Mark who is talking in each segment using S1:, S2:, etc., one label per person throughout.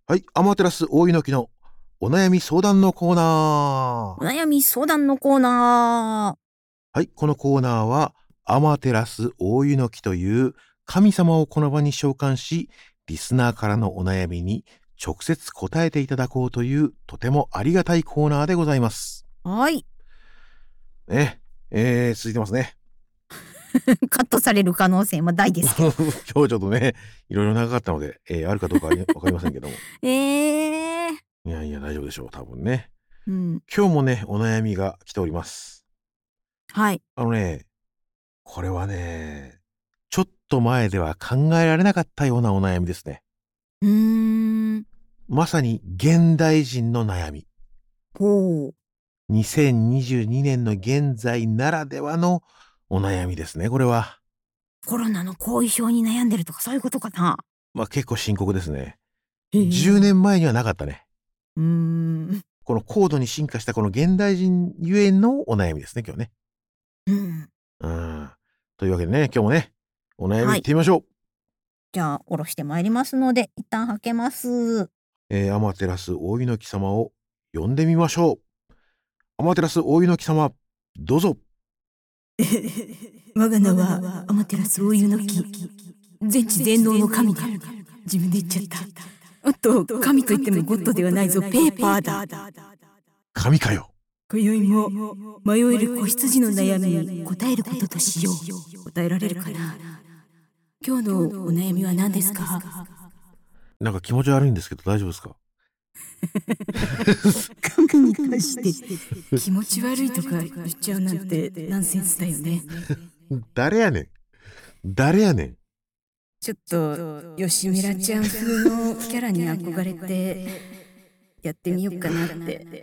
S1: はい、アマテラス大猪木のお悩み相談のコーナー。
S2: お悩み相談のコーナー。
S1: はい、このコーナーはアマテラス大猪木という神様をこの場に召喚し、リスナーからのお悩みに直接答えていただこうというとてもありがたいコーナーでございます。
S2: はい。
S1: ね、続いてますね。
S2: カットされる可能性も大ですけど。
S1: 今日ちょっとね、いろいろ長かったので、あるかどうかわかりませんけども。いやいや大丈夫でしょう、多分ね。今日もね、お悩みが来ております。
S2: はい。
S1: これはね、ちょっと前では考えられなかったようなお悩みですね。まさに現代人の悩み。2022年の現在ならではのお悩みですね、これは。
S2: コロナの後遺症に悩んでるとかそういうことかな。
S1: 結構深刻ですね。10年前にはなかったね。この高度に進化したこの現代人ゆえのお悩みですね、今日ね。というわけでね、今日もね、お悩みいってみましょう。
S2: じゃあ、下ろしてまいりますので、一旦はけます。
S1: アマテラス大猪木様を呼んでみましょう。アマテラス大猪木様、どうぞ。
S2: 我が名はアマテラス大猪木。全知全能の神だ。自分で言っちゃった。あと、神といってもゴッドではないぞ、ペーパーだ。
S1: 神かよ。
S2: 今宵も迷える子羊の悩みに答えることとしよう。答えられるかな。今日のお悩みは何ですか？
S1: なんか気持ち悪いんですけど大丈夫ですか？
S2: 神に対して気持ち悪いとか言っちゃうなんてナンセンスだよね。
S1: 誰やねん。誰やねん。
S2: ちょっと吉村ちゃん風のキャラに憧れてやってみようかなって。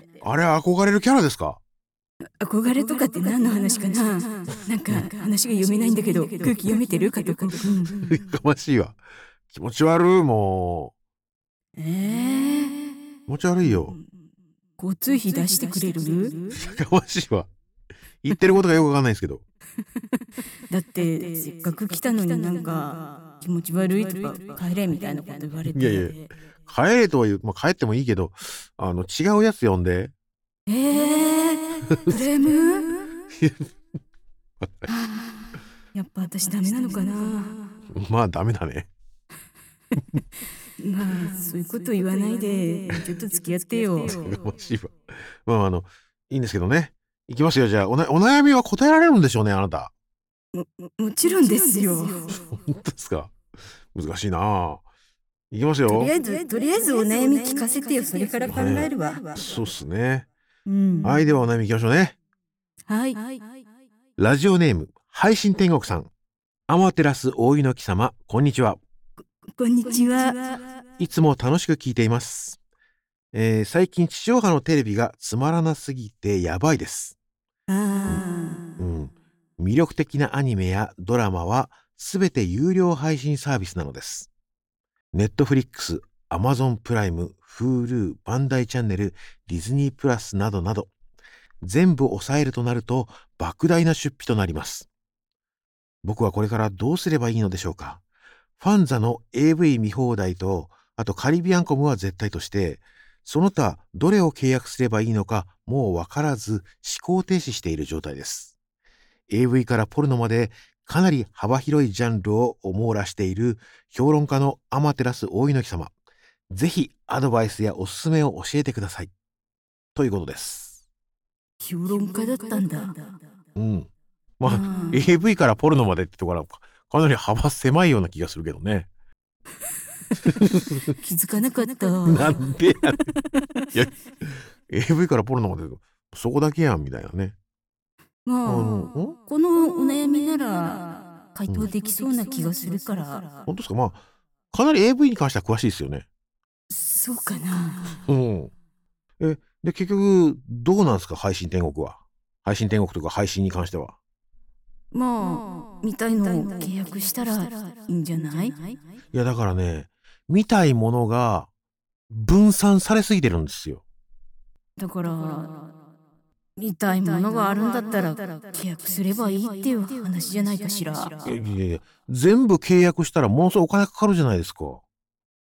S1: あれ憧れるキャラですか？
S2: 憧れとかって何の話かな。なんか話が読めないんだけど、空気読めてるかとか。
S1: やかましいわ。気持ち悪い、もう。気持ち悪いよ。
S2: 交通費出してくれる？
S1: やかましいわ。言ってることがよくわかんないですけど。
S2: だってせっかく来たのになんか気持ち悪いとか帰れみたいなこと言われて。
S1: いやいや、帰れとは言う、帰ってもいいけど、違うやつ呼んで。
S2: クレーム？やっぱ私ダメなのかな。
S1: まあダメだね。
S2: まあそういうこと言わないでちょっと付き合ってよ。
S1: やかましいわ。いいんですけどね。いきますよ。じゃあお悩みは答えられるんでしょうね、あなた。
S2: もちろんですよ。
S1: 本当ですか？難しいな。いきますよ。
S2: とりあえずお悩み聞かせてよ。それから考えるわ。
S1: そうっすね。はい、ではお悩みいきましょうね。
S2: はい。
S1: ラジオネーム配信天国さん。アマテラス大猪木様、こんにちは。
S2: こんにちは。
S1: いつも楽しく聞いています。最近地上波のテレビがつまらなすぎてやばいです。魅力的なアニメやドラマはすべて有料配信サービスなのです。ネットフリックス、アマゾンプライム、Hulu、バンダイチャンネル、ディズニープラスなどなど、全部抑えるとなると莫大な出費となります。僕はこれからどうすればいいのでしょうか。ファンザの AV 見放題と、あとカリビアンコムは絶対として、その他どれを契約すればいいのかもうわからず思考停止している状態です。AV からポルノまでかなり幅広いジャンルを網羅している評論家のアマテラス大猪木様。ぜひアドバイスやおすすめを教えてください。ということです。
S2: 評論家だったんだ。
S1: AV からポルノまでってところはかなり幅狭いような気がするけどね。
S2: 気づかなかった。
S1: なんでやねん。いや、AV からポルノまでそこだけやんみたいなね。
S2: このお悩みなら回答できそうな気がするから。
S1: 本当ですか？かなり AV に関しては詳しいですよね。
S2: そうかな。
S1: で、結局、どうなんですか、配信天国は。配信天国というか配信に関しては。
S2: 見たいのを契約したらいいんじゃない？い
S1: や、だからね、見たいものが分散されすぎてるんですよ。
S2: だから、見たいものがあるんだったら契約すればいいっていう話じゃないかしら。
S1: いや、全部契約したらものすごいお金かかるじゃないですか。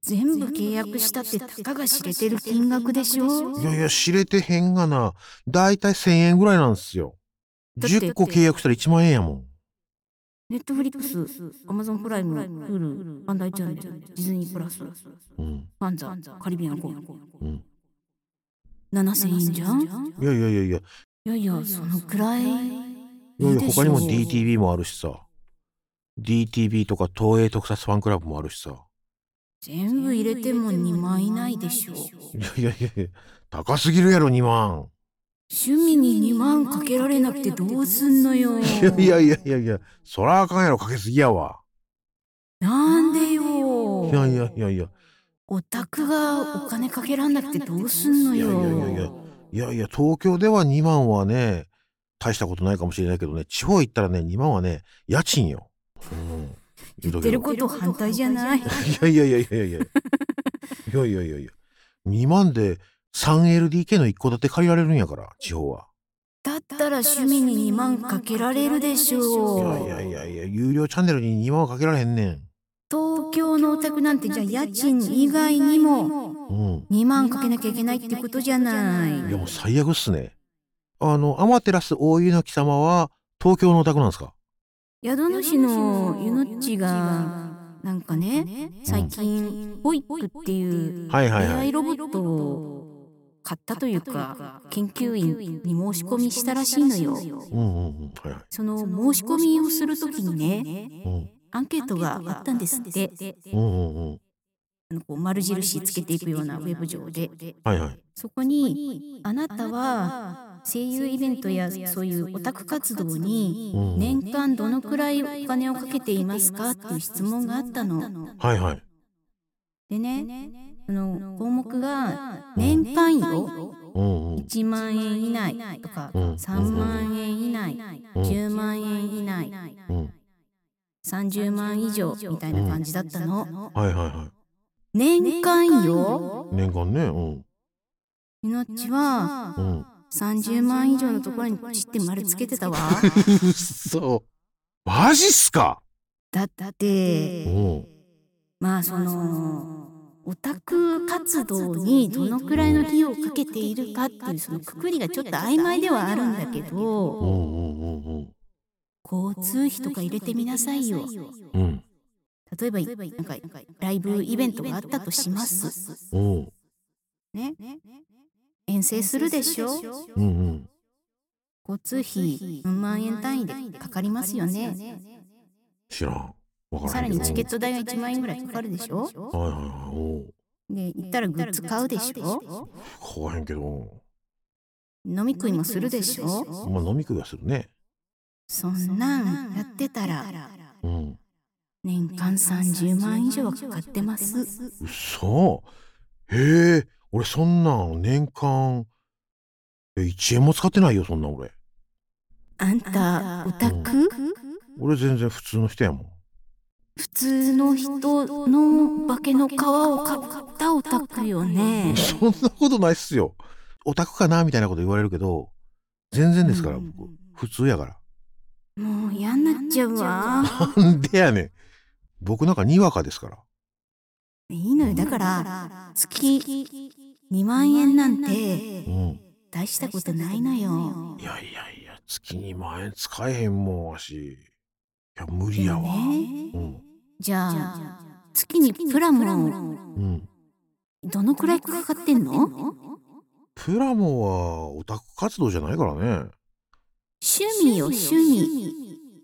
S2: 全部契約したってたかが知れてる金額でしょ。
S1: いやいや、知れてへんがな。だいたい1000円ぐらいなんですよ。
S2: だって
S1: 10個契約したら1万円やもん。
S2: ネットフリックス、アマゾンプライム、フル、バンダイチャンネル、ディズニープラス、
S1: うん。
S2: ファンザ、カリビアン号、
S1: うん。
S2: 7000円じゃん。
S1: いやいやいやいや。
S2: いやいや、そのくらい。
S1: いやいや、他にも DTV もあるしさ。DTV とか東映特撮ファンクラブもあるしさ。
S2: 全部入れても2万以内でしょ。
S1: いやいやいや、高すぎるやろ、2万。
S2: 趣味に2万かけられなくてどうすんのよ。
S1: いやいやいやいやいや、そらあかんやろ、かけすぎやわ。
S2: なんでよ。
S1: いやいやいやいや。
S2: オタクがお金かけらんなくてどうすんのよ。
S1: いやいやいやいや。いやいや、東京では2万はね、大したことないかもしれないけどね、地方行ったらね、2万はね、家賃よ。
S2: 言ってること反対じゃない。
S1: いやいやいやいやいや。いやいやいやいや。2万で 3LDK の一戸建て借りられるんやから、地方は。
S2: だったら趣味に2万かけられるでしょう。
S1: いやいやいやいや、有料チャンネルに2万はかけられへんねん。
S2: 東京のお宅なんてじゃあ家賃以外にも2万かけなきゃいけないってことじゃない。
S1: いやもう最悪っすね。アマテラス大湯の貴様は東京のお宅なんですか？
S2: 宿主のゆのっちがなんかね、最近ホイップっていう AI ロボットを買ったというか研究員に申し込みしたらしいのよ。その申し込みをするときにね、アンケートがあったんですって。丸印つけていくようなウェブ上で、そこにあなたは声優イベントやそういうオタク活動に年間どのくらいお金をかけていますかっていう質問があったの。でね、項目が年間よ、1万円以内とか3万円以内、10万円以内、30万以上みたいな感じだったの。年間よ。
S1: 年間ね。
S2: みのっちは30万以上のところにポチって丸つけてたわ。
S1: そう。マジっすか？
S2: だってまあそのオタク活動にどのくらいの費用をかけているかっていうそのくくりがちょっと曖昧ではあるんだけど、交通費とか入れてみなさいよ。例えばなんかライブイベントがあったとします。ね、遠征するでしょ。交通費4万円単位でかかりますよね。
S1: 知らん。
S2: さらにチケット代が1万円ぐらいかかるでしょ。で行ったらグッズ買うでしょ。
S1: 買わへんけど。
S2: 飲み食いもするでしょ。
S1: まあ飲み食いはするね。
S2: そんなんやってたら年間30万以上はかかってます。
S1: うそ。へえ、俺そんなん年間1円も使ってないよ、そんなん俺。
S2: あんたオタク？
S1: 俺全然普通の人やもん。
S2: 普通の人の化けの皮をかぶったオタクよね。
S1: そんなことないっすよ。オタクかなみたいなこと言われるけど、全然ですから僕。普通やから。
S2: もう嫌になっちゃうわ。
S1: なんでやねん。僕なんかにわかですから。
S2: いいのよ。だから月2万円なんて大したことないのよ。
S1: いやいやいや、月2万円使えへんもんわし。いや無理やわ。
S2: じゃあ月にプラモどのくらいかかってんの？
S1: プラモはオタク活動じゃないからね。
S2: 趣味よ、趣味。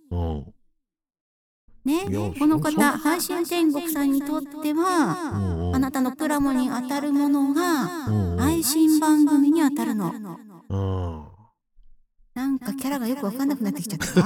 S2: ね、この方配信天国さんにとってはあなたのプラモに当たるものが配信番組に当たるの。なんかキャラがよく分かんなくなってきちゃったわ。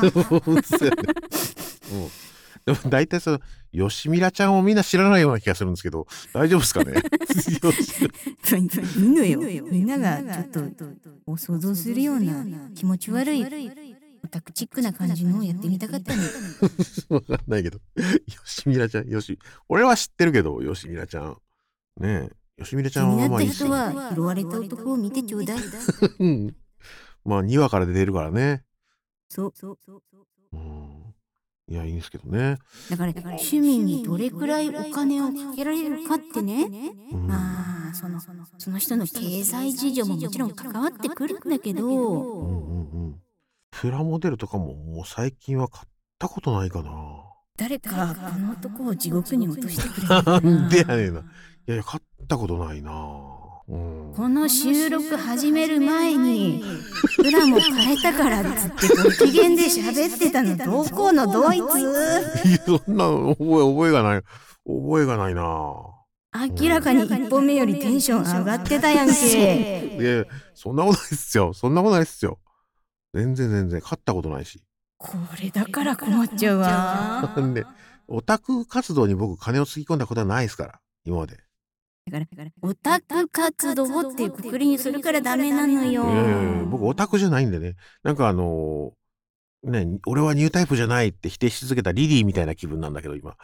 S1: でも大体よしみらちゃんをみんな知らないような気がするんですけど、大丈夫ですかね？
S2: いいのよ。みんながちょっと想像するような気持ち悪いオタクチックな感じのをやってみたかったの。
S1: わかんないけど、よしみらちゃん、俺は知ってるけど、よしみらちゃん。ねえ、よしみらちゃんはまあいい。
S2: 気になった人は拾われた男を見てちょうだい。
S1: まあ2話から出てるからね。
S2: そう。
S1: いいや、いいんですけどね。
S2: だから趣味にどれくらいお金をかけられるかってね、まあその人の経済事情ももちろん関わってくるんだけど、
S1: プラモデルとかももう最近は買ったことないかな。
S2: 誰かこの男を地獄に落としてくれないかな。
S1: なんでやねんな。いやいや、買ったことないな。
S2: この収録始める前にプラモ変えたからっつってご機嫌で喋ってたのどこのドイツ？
S1: そんな覚えがない。覚えがないな。
S2: 明らかに1本目よりテンション上がってたやんけ。
S1: いや、そんなことないっすよ。そんなことないっすよ。全然買ったことないし。
S2: これだから困っちゃうわ。
S1: で、オタク活動に僕金をつぎ込んだことはないですから、今まで。
S2: だからオタク活動っていうくくりにするからダメなのよ。
S1: 僕オタクじゃないんでね。なんかね、俺はニュータイプじゃないって否定し続けたリリーみたいな気分なんだけど今。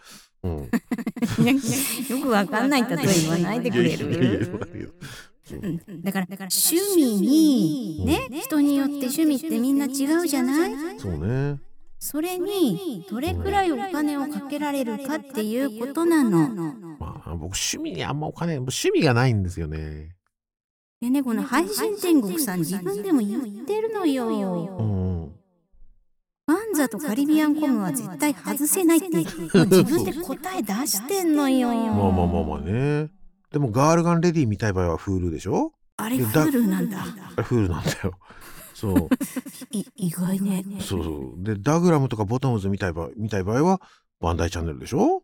S2: よくわかんない例え言わないでくれる？だから趣味にね、人によって趣味ってみんな違うじゃない？
S1: そうね。
S2: それにどれくらいお金をかけられるかっていうことなの。
S1: まあ僕趣味にあんま趣味がないんですよね。
S2: でね、この配信天国さん自分でも言ってるのよ。ファンザとカリビアンコムは絶対外せないってもう自分で答え出してんのよ。
S1: まあね。でもガールガンレディ見たい場合は Hulu でしょ？
S2: あれ Hulu なんだ。
S1: Hulu なんだよ。そう。
S2: 意外ね。
S1: そう。で、ダグラムとかボトムズ見たい場合はバンダイチャンネルでしょ？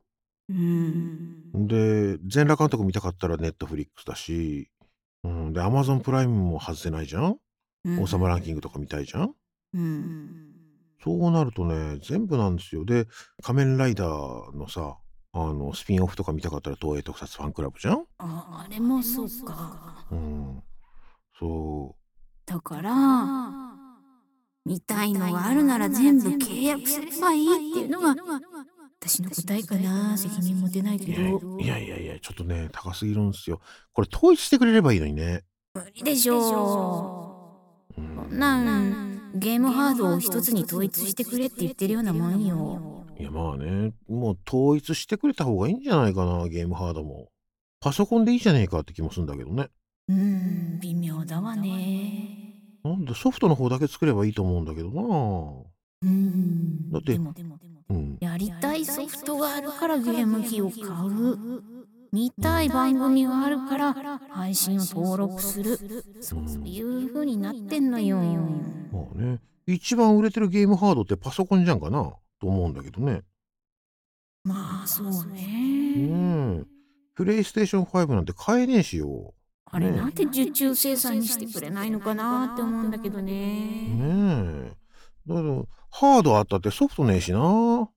S1: で、全裸監督見たかったらネットフリックスだし、で、アマゾンプライムも外せないじゃん？王様ランキングとか見たいじゃん？そうなるとね、全部なんですよ。で、仮面ライダーのさ、スピンオフとか見たかったら東映特撮ファンクラブじゃん？
S2: あれもそうか。
S1: そう。
S2: だから見たいのがあるなら全部契約すればいいっていうのが私の答えかな。責任持てないけど。
S1: いや、ちょっとね、高すぎるんですよ。これ統一してくれればいいのにね。
S2: 無理でしょう。ゲームハードを一つに統一してくれって言ってるようなもんよ。
S1: いやまあね、もう統一してくれた方がいいんじゃないかな、ゲームハードも。パソコンでいいじゃねえかって気もするんだけどね。
S2: 微妙だわね。
S1: なんでソフトの方だけ作ればいいと思うんだけどな。だって
S2: でもやりたいソフトがあるからゲーム機を買う。見たい番組があるから配信を登録する。そういう風になってんのよ。
S1: まあね、一番売れてるゲームハードってパソコンじゃんかなと思うんだけどね。
S2: まあそうね。
S1: プレイステーション5なんて買えねえしよ。
S2: あれなんで受注生産にしてくれないのかなって思うんだけどね。
S1: だけどハードあったってソフトねえしな。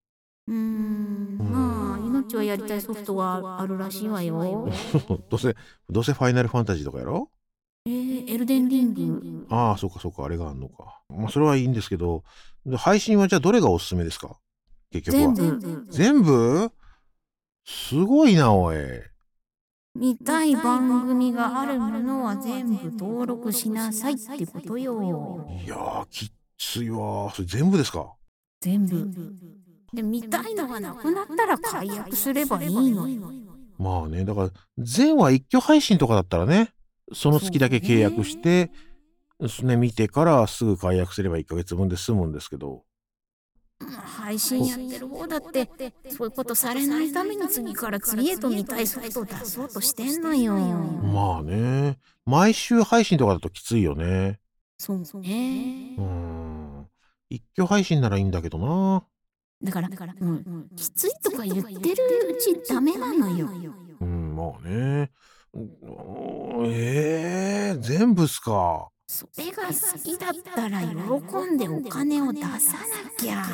S2: まあ命はやりたいソフトがあるらしいわよ。
S1: どうせファイナルファンタジーとかやろ？
S2: エルデンリング。
S1: ああ、そうか、あれがあんのか。まあそれはいいんですけど、配信はじゃあどれがおすすめですか？結局は。全部？すごいなおい。
S2: 見たい番組があるものは全部登録しなさいってことよ。
S1: いやー、きっついわ。それ全部ですか？
S2: 全部。で、見たいのがなくなったら解約すればいいのよ。
S1: まあね、だから全話一挙配信とかだったらね、その月だけ契約して、見てからすぐ解約すれば1ヶ月分で済むんですけど。
S2: 配信やってる方だってそういうことされないために次から次へと見たいソフトを出そうとしてんのよ。
S1: まあね、毎週配信とかだときついよね。
S2: そうね。
S1: 一挙配信ならいいんだけどな。
S2: だから、きついとか言ってるうちダメなのよ。
S1: まあね。全部っすか。
S2: それが好きだったら喜んでお金を出さなきゃ。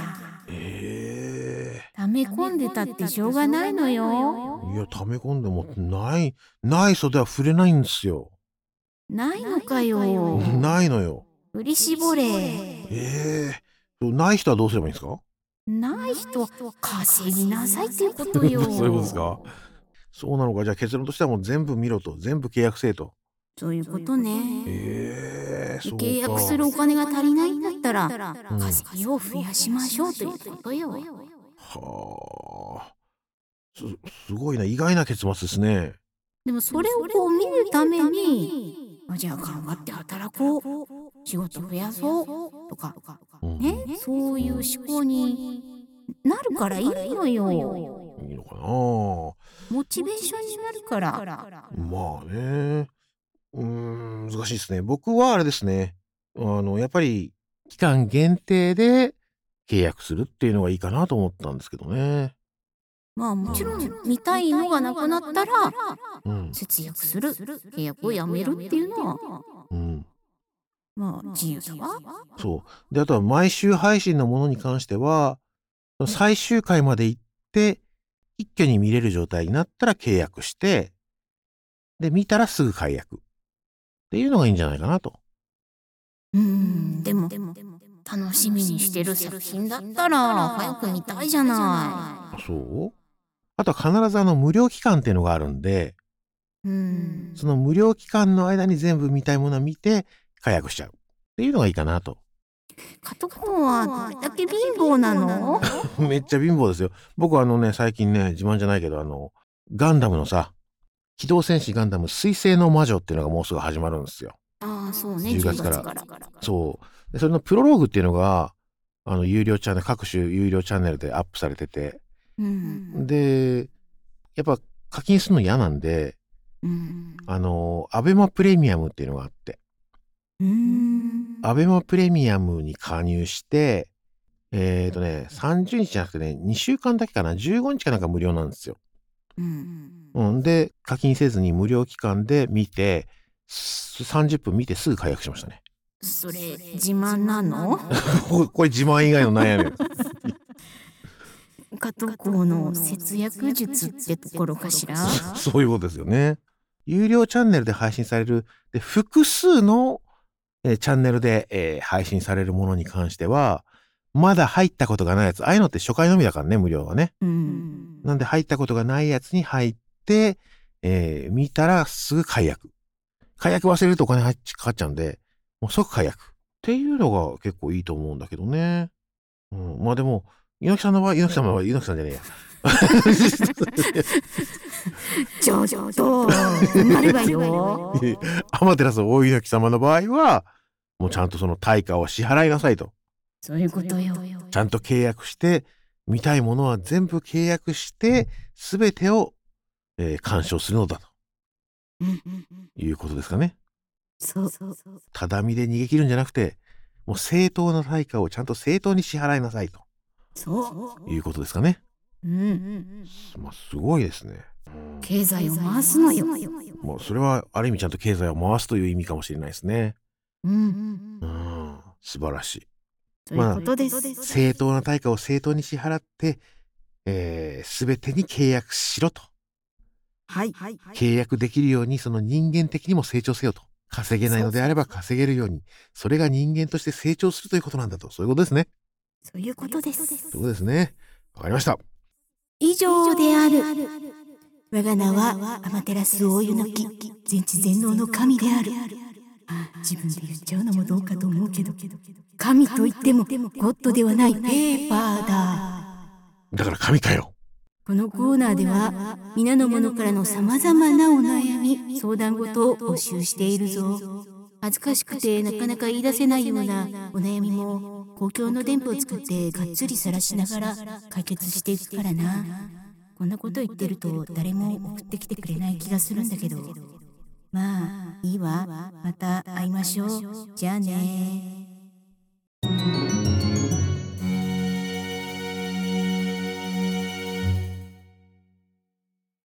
S2: 溜め込んでたってしょうがないのよ。
S1: いや、溜め込んでもない袖は触れないんですよ。
S2: ないのかよ。
S1: ないのよ。
S2: 振り絞れ。
S1: ない人はどうすればいいんですか？
S2: ない人は稼ぎなさいっていうことよ。
S1: そういうことですか？そうなのか。じゃあ結論としてはもう全部見ろと、全部契約せえと。
S2: そういうことね。
S1: そうか。
S2: 契約するお金が足りないんだったったら稼ぎを増やしましょうということよ。
S1: はあ、すごいな、意外な結末ですね。
S2: でもそれをこう見るために、じゃあ頑張って働こう、仕事増やそうとか、ね、そういう思考になるからいいのよ。
S1: いいのかな。
S2: モチベーションになるから。
S1: まあね。難しいですね。僕はあれですね。やっぱり期間限定で契約するっていうのがいいかなと思ったんですけどね。
S2: まあもちろん見たいのがなくなったら、節約する、契約をやめるっていうのは、まあ自由だわ。
S1: そう。で、あとは毎週配信のものに関しては、最終回まで行って、一挙に見れる状態になったら契約して、で、見たらすぐ解約。っていうのがいいんじゃないかなと。
S2: でも、楽しみにしてる作品だったら、早く見たいじゃない。
S1: そう？あとは必ず無料期間っていうのがあるんで、その無料期間の間に全部見たいものを見て、解約しちゃう。っていうのがいいかなと。
S2: 加藤君はどれだけ貧乏なの？
S1: めっちゃ貧乏ですよ。僕は最近ね、自慢じゃないけど、ガンダムのさ、機動戦士ガンダム水星の魔女っていうのがもうすぐ始まるんですよ。
S2: そうね、
S1: 10月から。そう。でそれのプロローグっていうのが、有料チャンネル、各種有料チャンネルでアップされてて、で、やっぱ課金するの嫌なんで、アベマプレミアムっていうのがあって、アベマプレミアムに加入して、30日じゃなくてね、2週間だけかな、15日かなんか無料なんですよ。で、課金せずに無料期間で見て、30分見てすぐ解約しましたね。
S2: それ、自慢なの？
S1: これ自慢以外の悩み。
S2: 加藤君の節約術ってところかしら？
S1: そういうことですよね。有料チャンネルで配信される、で複数の、チャンネルで、配信されるものに関しては、まだ入ったことがないやつ、ああいうのって初回のみだからね、無料はね。なんで入ったことがないやつに入って、見たらすぐ解約。解約忘れるとお金かかっちゃうんで、もう即解約。っていうのが結構いいと思うんだけどね。まあでも、猪木さんじゃねえや。
S2: ちょっと、なればいいよ。
S1: アマテラス大猪木様の場合は、もうちゃんとその対価を支払いなさいと。
S2: そういうことよ。
S1: ちゃんと契約して、見たいものは全部契約して、すべてを、鑑賞するのだと。いうことですかね。
S2: そう。
S1: ただみで逃げ切るんじゃなくて、もう正当な対価をちゃんと正当に支払いなさいと。そういうことですかね。まあすごいですね。
S2: 経済を回すのよ。
S1: もうそれはある意味ちゃんと経済を回すという意味かもしれないですね。素晴らしい。
S2: そういうことです。
S1: 正当な対価を正当に支払って、すべてに契約しろと。契約できるようにその人間的にも成長せよと。稼げないのであれば稼げるように、それが人間として成長するということなんだと。そういうことですね。
S2: そういうことです。
S1: そういうことですね。わかりました。
S2: 以上である。我が名はアマテラス大湯の木、全知全能の神である。自分で言っちゃうのもどうかと思うけど、神といってもゴッドではないペーパーだ。
S1: だから神かよ。
S2: このコーナーでは皆の者からのさまざまなお悩み、相談事を募集しているぞ。恥ずかしくてなかなか言い出せないようなお悩みも公共の電波を使ってがっつり晒しながら解決していくからな。こんなこと言ってると誰も送ってきてくれない気がするんだけど、まあいいわ、また会いましょう。じゃあね。